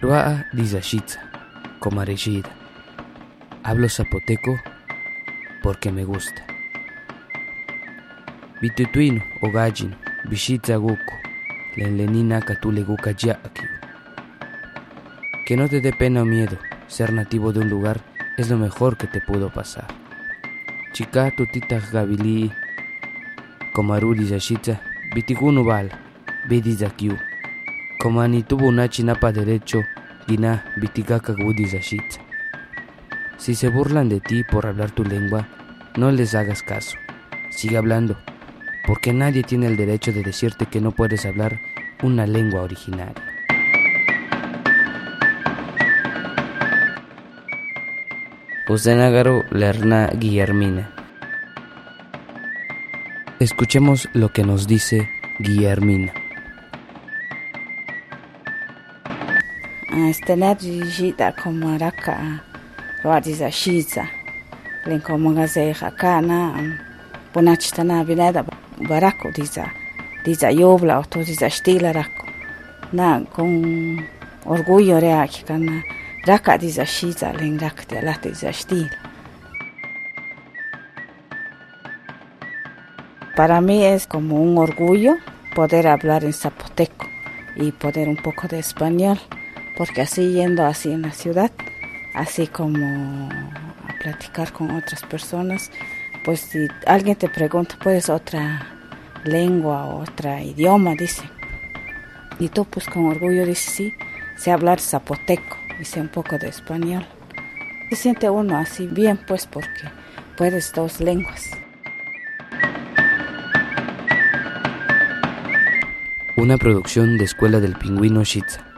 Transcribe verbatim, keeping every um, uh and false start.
Ruaa dizashitza, comarejida. Hablo zapoteco porque me gusta. Bitutuino o gallin, bishitza guku, lenlenina catuleguca aquí. Que no te dé pena o miedo, ser nativo de un lugar es lo mejor que te pudo pasar. Chica tutita gabili, comaru dizashitza, bitigunu bal, bidizakiu. Comani tuvo una chinapa derecho, guiná, bitigaka gudizashitza. Si se burlan de ti por hablar tu lengua, no les hagas caso. Sigue hablando, porque nadie tiene el derecho de decirte que no puedes hablar una lengua originaria. Ustenagaru Lerna Guillermina. Escuchemos lo que nos dice Guillermina. Estenar jita como raka roadiza shiza len como gaze hakana ponachitana binada barako diza diza yobla o to diza stila rako na con orgullo reaki kana raka diza shiza len rakte la diza stila. Para mí es como un orgullo poder hablar en zapoteco y poder un poco de español, porque así yendo así en la ciudad, así como a platicar con otras personas, pues si alguien te pregunta, pues otra lengua o otra idioma, dice. Y tú pues con orgullo dices, sí, sé hablar zapoteco y sé un poco de español. Se siente uno así bien, pues porque puedes dos lenguas. Una producción de Escuela del Pingüino Shitza.